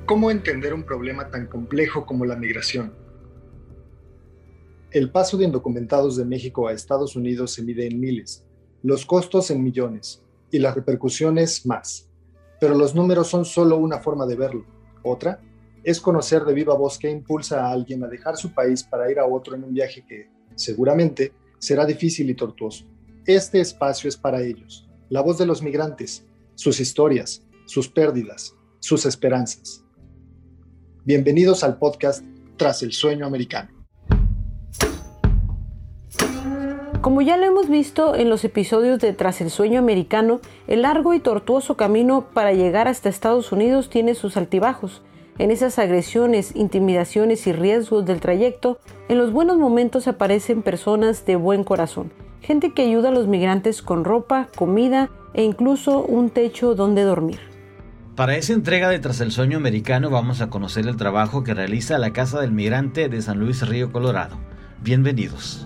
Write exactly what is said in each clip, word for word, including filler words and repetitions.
¿Cómo entender un problema tan complejo como la migración? El paso de indocumentados de México a Estados Unidos se mide en miles, los costos en millones y las repercusiones más. Pero los números son solo una forma de verlo. Otra es conocer de viva voz qué impulsa a alguien a dejar su país para ir a otro en un viaje que, seguramente, será difícil y tortuoso. Este espacio es para ellos, la voz de los migrantes, sus historias, sus pérdidas, sus esperanzas. Bienvenidos al podcast Tras el Sueño Americano. Como ya lo hemos visto en los episodios de Tras el Sueño Americano, el largo y tortuoso camino para llegar hasta Estados Unidos tiene sus altibajos. En esas agresiones, intimidaciones y riesgos del trayecto, en los buenos momentos aparecen personas de buen corazón, gente que ayuda a los migrantes con ropa, comida e incluso un techo donde dormir. Para esa entrega de Tras el Sueño Americano vamos a conocer el trabajo que realiza la Casa del Migrante de San Luis Río Colorado. Bienvenidos.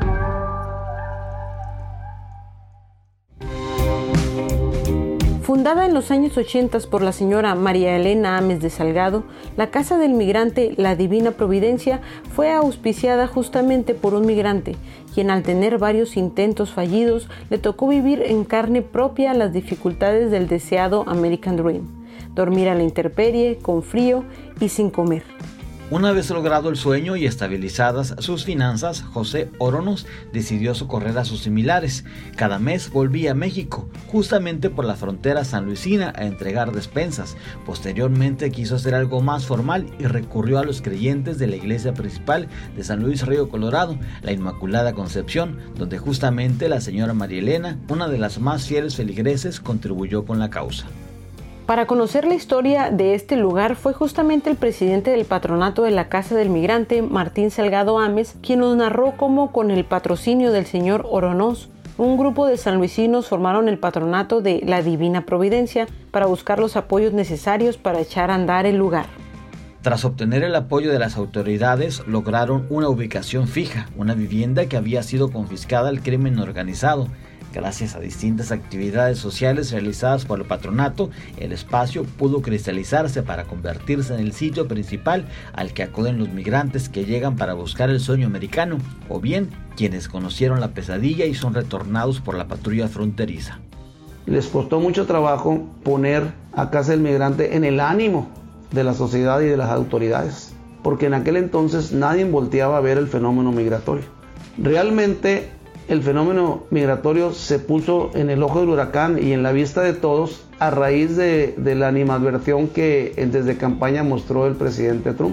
Fundada en los años ochenta por la señora María Elena Ames de Salgado, la Casa del Migrante La Divina Providencia fue auspiciada justamente por un migrante, quien al tener varios intentos fallidos le tocó vivir en carne propia las dificultades del deseado American Dream, dormir a la intemperie, con frío y sin comer. Una vez logrado el sueño y estabilizadas sus finanzas, José Oronos decidió socorrer a sus similares. Cada mes volvía a México, justamente por la frontera sanluisina, a entregar despensas. Posteriormente quiso hacer algo más formal y recurrió a los creyentes de la iglesia principal de San Luis Río Colorado, la Inmaculada Concepción, donde justamente la señora María Elena, una de las más fieles feligreses, contribuyó con la causa. Para conocer la historia de este lugar fue justamente el presidente del patronato de la Casa del Migrante, Martín Salgado Ames, quien nos narró cómo con el patrocinio del señor Oronos, un grupo de sanluisinos formaron el patronato de La Divina Providencia para buscar los apoyos necesarios para echar a andar el lugar. Tras obtener el apoyo de las autoridades, lograron una ubicación fija, una vivienda que había sido confiscada al crimen organizado. Gracias a distintas actividades sociales realizadas por el patronato, el espacio pudo cristalizarse para convertirse en el sitio principal al que acuden los migrantes que llegan para buscar el sueño americano, o bien quienes conocieron la pesadilla y son retornados por la patrulla fronteriza. Les costó mucho trabajo poner a Casa del Migrante en el ánimo de la sociedad y de las autoridades, porque en aquel entonces nadie volteaba a ver el fenómeno migratorio. Realmente el fenómeno migratorio se puso en el ojo del huracán y en la vista de todos a raíz de, de la animadversión que desde campaña mostró el presidente Trump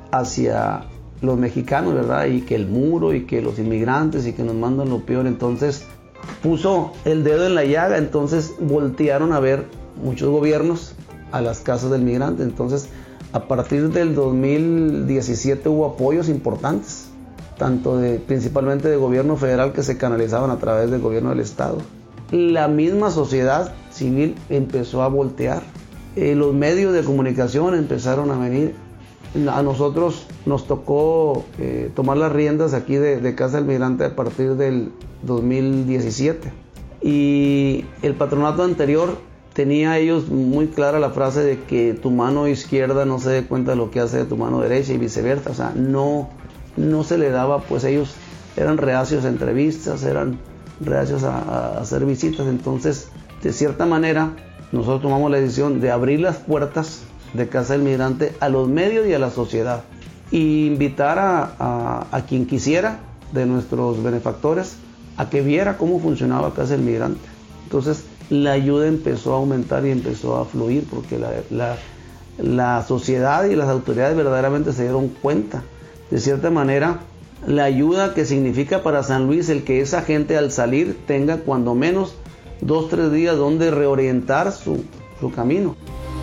hacia los mexicanos, ¿verdad? Y que el muro y que los inmigrantes y que nos mandan lo peor. Entonces puso el dedo en la llaga, entonces voltearon a ver muchos gobiernos a las casas del migrante. Entonces a partir del dos mil diecisiete hubo apoyos importantes, tanto de, principalmente de gobierno federal, que se canalizaban a través del gobierno del estado. La misma sociedad civil empezó a voltear, eh, los medios de comunicación empezaron a venir. A nosotros nos tocó eh, tomar las riendas aquí de, de Casa del Migrante a partir del dos mil diecisiete, y el patronato anterior tenía ellos muy clara la frase de que tu mano izquierda no se dé cuenta de lo que hace de tu mano derecha y viceversa. O sea, no no se le daba, pues ellos eran reacios a entrevistas, eran reacios a, a hacer visitas. Entonces, de cierta manera, nosotros tomamos la decisión de abrir las puertas de Casa del Migrante a los medios y a la sociedad, e invitar a, a, a quien quisiera de nuestros benefactores a que viera cómo funcionaba Casa del Migrante. Entonces, la ayuda empezó a aumentar y empezó a fluir, porque la, la, la sociedad y las autoridades verdaderamente se dieron cuenta, de cierta manera, la ayuda que significa para San Luis el que esa gente al salir tenga cuando menos dos, tres días donde reorientar su, su camino.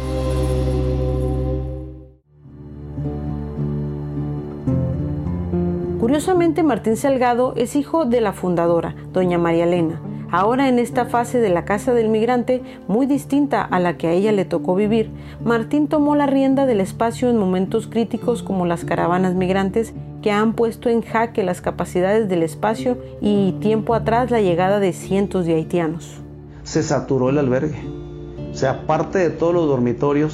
Curiosamente, Martín Salgado es hijo de la fundadora, doña María Elena. Ahora, en esta fase de la Casa del Migrante, muy distinta a la que a ella le tocó vivir, Martín tomó la rienda del espacio en momentos críticos como las caravanas migrantes que han puesto en jaque las capacidades del espacio y tiempo atrás la llegada de cientos de haitianos. Se saturó el albergue. O sea, aparte de todos los dormitorios,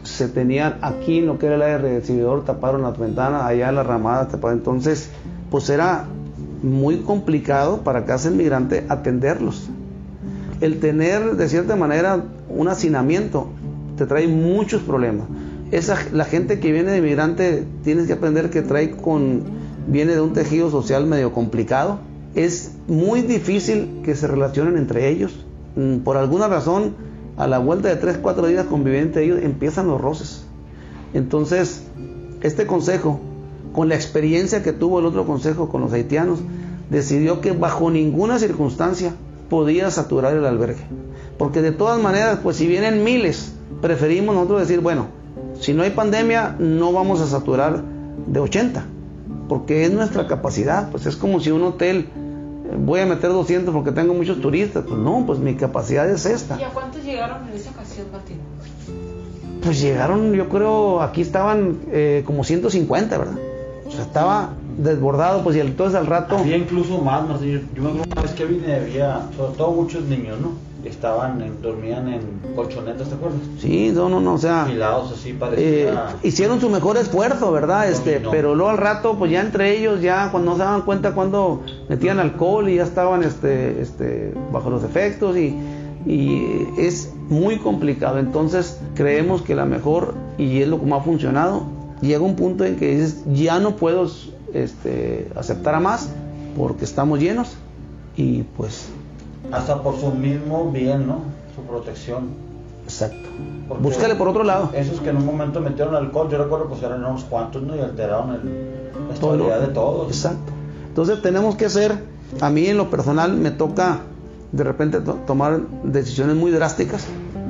se tenían aquí en lo que era el aire recibidor, taparon las ventanas, allá en las ramadas taparon. Entonces pues era muy complicado para Casa del Migrante atenderlos. El tener de cierta manera un hacinamiento te trae muchos problemas. Esa, la gente que viene de migrante, tienes que aprender que trae con, viene de un tejido social medio complicado. Es muy difícil que se relacionen entre ellos. Por alguna razón, a la vuelta de tres, cuatro días conviviendo entre ellos, empiezan los roces. Entonces, este consejo, con la experiencia que tuvo el otro consejo con los haitianos, decidió que bajo ninguna circunstancia podía saturar el albergue. Porque de todas maneras, pues si vienen miles, preferimos nosotros decir, bueno, si no hay pandemia, no vamos a saturar de ochenta, porque es nuestra capacidad. Pues es como si un hotel, voy a meter doscientos porque tengo muchos turistas. Pues no, pues mi capacidad es esta. ¿Y a cuántos llegaron en esa ocasión, Martín? Pues llegaron, yo creo, aquí estaban eh, como ciento cincuenta, ¿verdad? O sea, estaba desbordado, pues y entonces al rato... Había incluso más, Martín. Yo, yo me acuerdo una vez que vine, había, sobre todo muchos niños, ¿no? Estaban, en, dormían en colchonetas, ¿te acuerdas? Sí, no, no, no, o sea... Afilados así, parecía... Eh, hicieron su mejor esfuerzo, ¿verdad? No, este, no. Pero luego al rato, pues ya entre ellos, ya cuando no se daban cuenta cuando metían alcohol y ya estaban este, este, bajo los efectos y, y es muy complicado. Entonces creemos que la mejor, y es lo que más ha funcionado, llega un punto en que dices, ya no puedo este, aceptar a más porque estamos llenos y pues... Hasta por su mismo bien, ¿no? Su protección. Exacto. Porque búscale por otro lado. Esos que en un momento metieron alcohol, yo recuerdo pues eran unos cuantos, ¿no? Y alteraron el, la estabilidad de todos. Exacto. Entonces tenemos que hacer, a mí en lo personal me toca de repente to- tomar decisiones muy drásticas,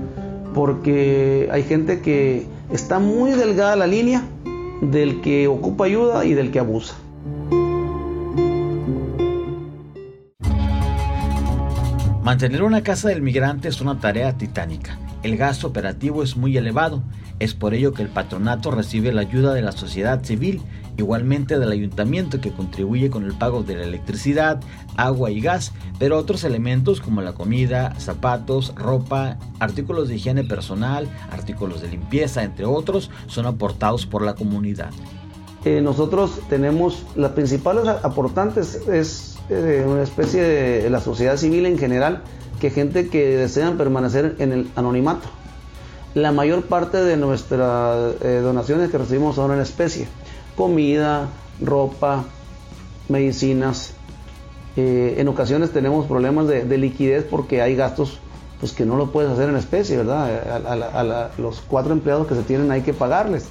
porque hay gente que está muy delgada la línea del que ocupa ayuda y del que abusa. Mantener una casa del migrante es una tarea titánica. El gasto operativo es muy elevado. Es por ello que el patronato recibe la ayuda de la sociedad civil, igualmente del ayuntamiento, que contribuye con el pago de la electricidad, agua y gas, pero otros elementos como la comida, zapatos, ropa, artículos de higiene personal, artículos de limpieza, entre otros, son aportados por la comunidad. Eh, nosotros tenemos, las principales aportantes es eh, una especie de la sociedad civil en general, que gente que desean permanecer en el anonimato. La mayor parte de nuestras eh, donaciones que recibimos son en especie: comida, ropa, medicinas. Eh, en ocasiones tenemos problemas de, de liquidez porque hay gastos pues, que no lo puedes hacer en especie, ¿verdad? A, a, a la, los cuatro empleados que se tienen hay que pagarles.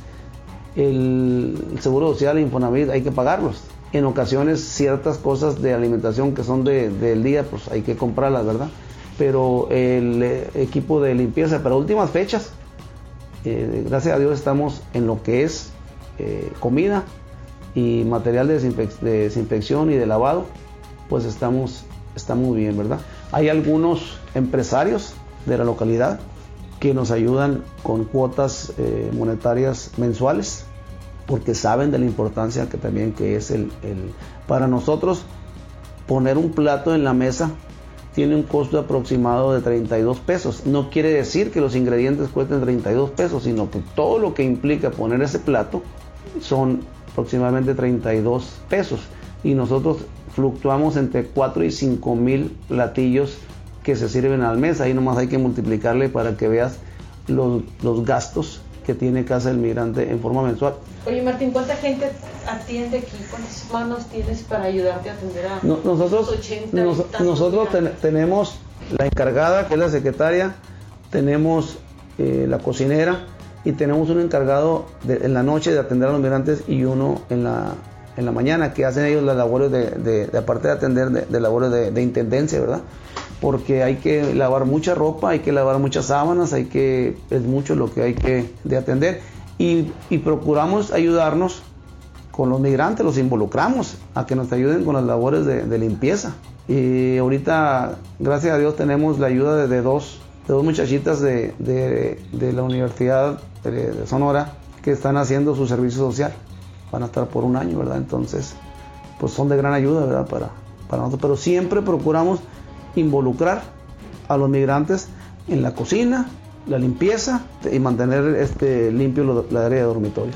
El, el Seguro Social e Infonavit hay que pagarlos. En ocasiones ciertas cosas de alimentación que son de, del día, pues hay que comprarlas, ¿verdad? Pero el eh, equipo de limpieza para últimas fechas, eh, gracias a Dios estamos en lo que es eh, comida y material de, desinfec- de desinfección y de lavado, pues estamos, estamos bien, ¿verdad? Hay algunos empresarios de la localidad que nos ayudan con cuotas eh, monetarias mensuales, porque saben de la importancia que también que es el, el... Para nosotros, poner un plato en la mesa tiene un costo aproximado de treinta y dos pesos. No quiere decir que los ingredientes cuesten treinta y dos pesos, sino que todo lo que implica poner ese plato son aproximadamente treinta y dos pesos. Y nosotros fluctuamos entre cuatro y cinco mil platillos que se sirven al mes. Ahí nomás hay que multiplicarle para que veas los, los gastos que tiene Casa del Migrante en forma mensual. Oye, Martín, ¿cuánta gente atiende aquí? ¿Cuántas manos tienes para ayudarte a atender a no, nosotros, ochenta nos, nosotros ten, tenemos la encargada, que es la secretaria, tenemos eh, la cocinera y tenemos un encargado de, en la noche de atender a los migrantes y uno en la, en la mañana, que hacen ellos las labores de, de, de aparte de atender, de, de labores de, de intendencia, ¿verdad? Porque hay que lavar mucha ropa, hay que lavar muchas sábanas, hay que, es mucho lo que hay que de atender y, y procuramos ayudarnos con los migrantes, los involucramos a que nos ayuden con las labores de, de limpieza. Y ahorita, gracias a Dios, tenemos la ayuda de, de, dos, de dos muchachitas de, de, de la Universidad de, de Sonora que están haciendo su servicio social. Van a estar por un año, ¿verdad? Entonces, pues son de gran ayuda, ¿verdad? Para, para nosotros, pero siempre procuramos involucrar a los migrantes en la cocina, la limpieza y mantener este, limpio lo, la área de dormitorios.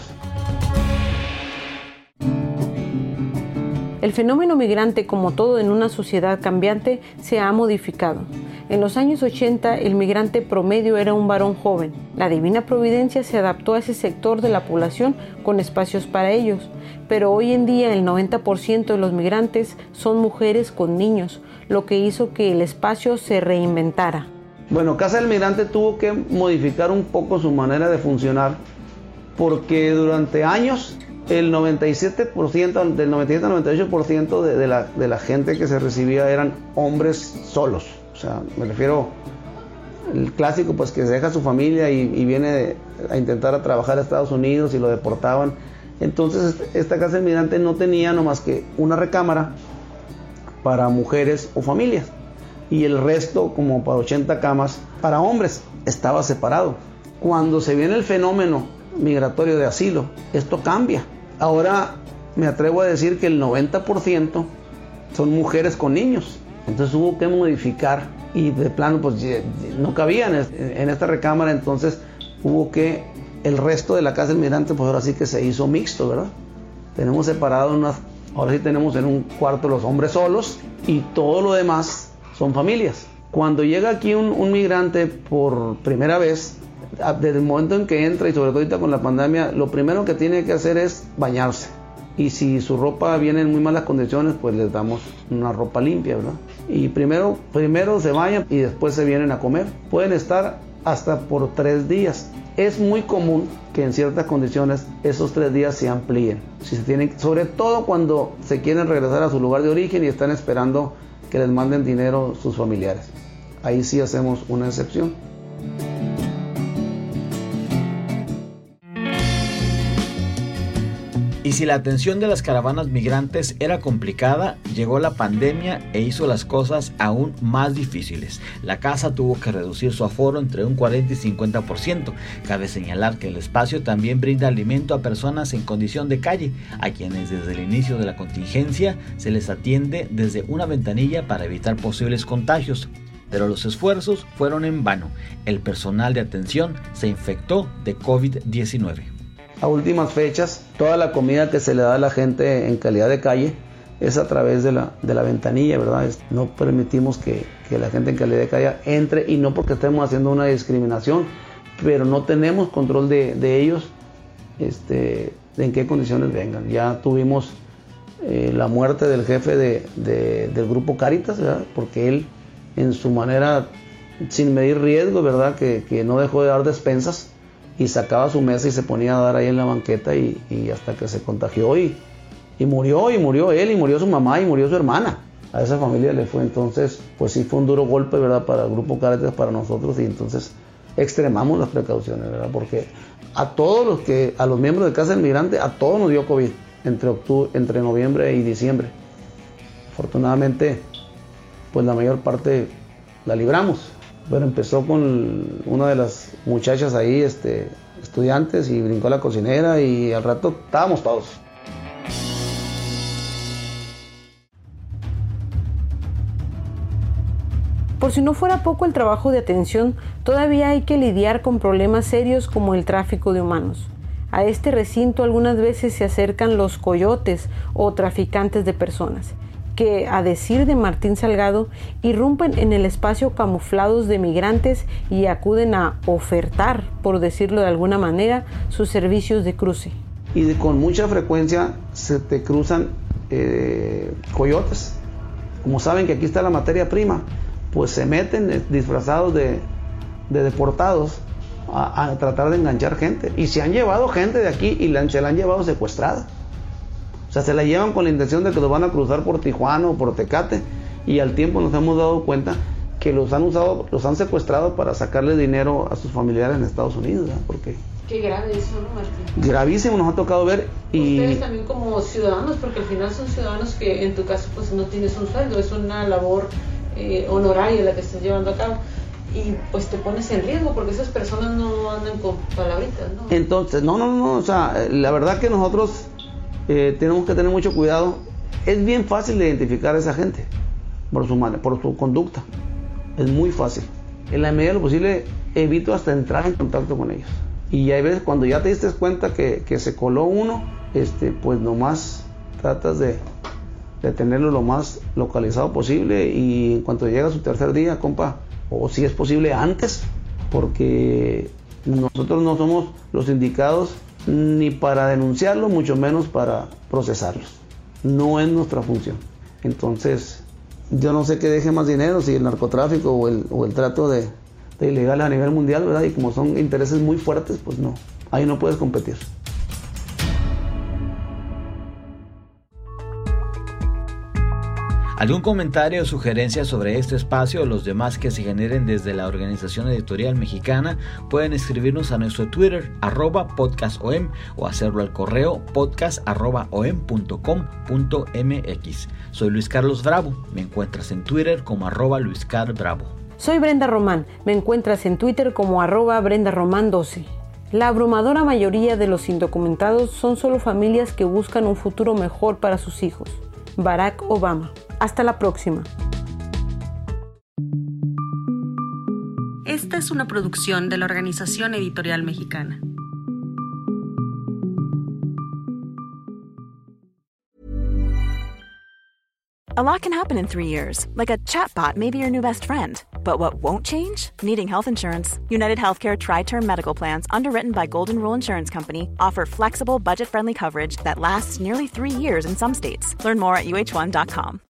El fenómeno migrante, como todo en una sociedad cambiante, se ha modificado. En los años ochenta, el migrante promedio era un varón joven. La Divina Providencia se adaptó a ese sector de la población con espacios para ellos. Pero hoy en día el noventa por ciento de los migrantes son mujeres con niños, lo que hizo que el espacio se reinventara. Bueno, Casa del Migrante tuvo que modificar un poco su manera de funcionar porque durante años el noventa y siete por ciento, del noventa y siete al noventa y ocho por ciento de, de, la, de la gente que se recibía eran hombres solos. O sea, me refiero al clásico, pues que se deja su familia y, y viene a intentar a trabajar a Estados Unidos y lo deportaban. Entonces esta Casa del Migrante no tenía nomás que una recámara para mujeres o familias y el resto, como para ochenta camas, para hombres. Estaba separado. Cuando se viene el fenómeno migratorio de asilo, esto cambia. Ahora me atrevo a decir que el noventa por ciento son mujeres con niños. Entonces hubo que modificar y de plano pues no cabían en esta recámara, entonces hubo que, el resto de la Casa del Migrante pues ahora sí que se hizo mixto, ¿verdad? Tenemos separado unas, ahora sí tenemos en un cuarto los hombres solos y todo lo demás son familias. Cuando llega aquí un, un migrante por primera vez, desde el momento en que entra y sobre todo ahorita con la pandemia, lo primero que tiene que hacer es bañarse. Y si su ropa viene en muy malas condiciones, pues les damos una ropa limpia, ¿verdad? Y primero, primero se bañan y después se vienen a comer. Pueden estar hasta por tres días. Es muy común que en ciertas condiciones esos tres días se amplíen. Si se tienen, sobre todo cuando se quieren regresar a su lugar de origen y están esperando que les manden dinero sus familiares. Ahí sí hacemos una excepción. Y si la atención de las caravanas migrantes era complicada, llegó la pandemia e hizo las cosas aún más difíciles. La casa tuvo que reducir su aforo entre un cuarenta y cincuenta por ciento. Cabe señalar que el espacio también brinda alimento a personas en condición de calle, a quienes desde el inicio de la contingencia se les atiende desde una ventanilla para evitar posibles contagios. Pero los esfuerzos fueron en vano. El personal de atención se infectó de COVID diecinueve. A últimas fechas, toda la comida que se le da a la gente en calidad de calle es a través de la, de la ventanilla, ¿verdad? No permitimos que, que la gente en calidad de calle entre, y no porque estemos haciendo una discriminación, pero no tenemos control de, de ellos, este, de en qué condiciones vengan. Ya tuvimos eh, la muerte del jefe de, de, del grupo Cáritas, ¿verdad? Porque él, en su manera, sin medir riesgo, ¿verdad? Que, que no dejó de dar despensas, y sacaba su mesa y se ponía a dar ahí en la banqueta y, y hasta que se contagió y, y murió, y murió él, y murió su mamá, y murió su hermana. A esa familia le fue, entonces, pues sí fue un duro golpe, ¿verdad? Para el Grupo Cáritas, para nosotros, y entonces extremamos las precauciones, ¿verdad? Porque a todos los que, a los miembros de Casa del Migrante, a todos nos dio COVID entre, octubre, entre noviembre y diciembre. Afortunadamente, pues la mayor parte la libramos. Bueno, empezó con una de las muchachas ahí, este, estudiantes, y brincó a la cocinera y al rato estábamos todos. Por si no fuera poco el trabajo de atención, todavía hay que lidiar con problemas serios como el tráfico de humanos. A este recinto algunas veces se acercan los coyotes o traficantes de personas, que, a decir de Martín Salgado, irrumpen en el espacio camuflados de migrantes y acuden a ofertar, por decirlo de alguna manera, sus servicios de cruce. Y de, con mucha frecuencia se te cruzan eh, coyotes. Como saben que aquí está la materia prima, pues se meten disfrazados de, de deportados a, a tratar de enganchar gente. Y se han llevado gente de aquí y la, se la han llevado secuestrada. O sea, se la llevan con la intención de que los van a cruzar por Tijuana o por Tecate, y al tiempo nos hemos dado cuenta que los han usado, los han secuestrado para sacarle dinero a sus familiares en Estados Unidos, ¿verdad? Porque qué grave eso, ¿no, Martín? Gravísimo, nos ha tocado ver. Y ustedes también como ciudadanos, porque al final son ciudadanos que en tu caso pues no tienes un sueldo, es una labor eh, honoraria la que estás llevando a cabo, y pues te pones en riesgo porque esas personas no andan con palabritas, ¿no? Entonces, no, no, no, o sea, la verdad que nosotros Eh, tenemos que tener mucho cuidado. Es bien fácil de identificar a esa gente por su, por su conducta, es muy fácil. en la medida de lo posible evito hasta entrar en contacto con ellos. Y hay veces cuando ya te diste cuenta que, que se coló uno, este, pues nomás tratas de, de tenerlo lo más localizado posible, y en cuanto llega su tercer día, compa, o si es posible antes, porque nosotros no somos los indicados ni para denunciarlo, mucho menos para procesarlos. No es nuestra función. Entonces, yo no sé qué deje más dinero, si el narcotráfico o el, o el trato de, de ilegales a nivel mundial, ¿verdad? Y como son intereses muy fuertes, pues no, ahí no puedes competir. ¿Algún comentario o sugerencia sobre este espacio o los demás que se generen desde la Organización Editorial Mexicana? Pueden escribirnos a nuestro Twitter, arroba podcastom, o hacerlo al correo podcast arroba om punto com punto mx. Soy Luis Carlos Bravo, me encuentras en Twitter como arroba luiscarbravo. Soy Brenda Román, me encuentras en Twitter como arroba Brenda Román doce. La abrumadora mayoría de los indocumentados son solo familias que buscan un futuro mejor para sus hijos. Barack Obama. Hasta la próxima. Esta es una producción de la Organización Editorial Mexicana. A lot can happen in three years, like a chatbot may be your new best friend. But what won't change? Needing health insurance. United Healthcare Tri-Term Medical Plans, underwritten by Golden Rule Insurance Company, offer flexible, budget-friendly coverage that lasts nearly three years in some states. Learn more at U H one dot com.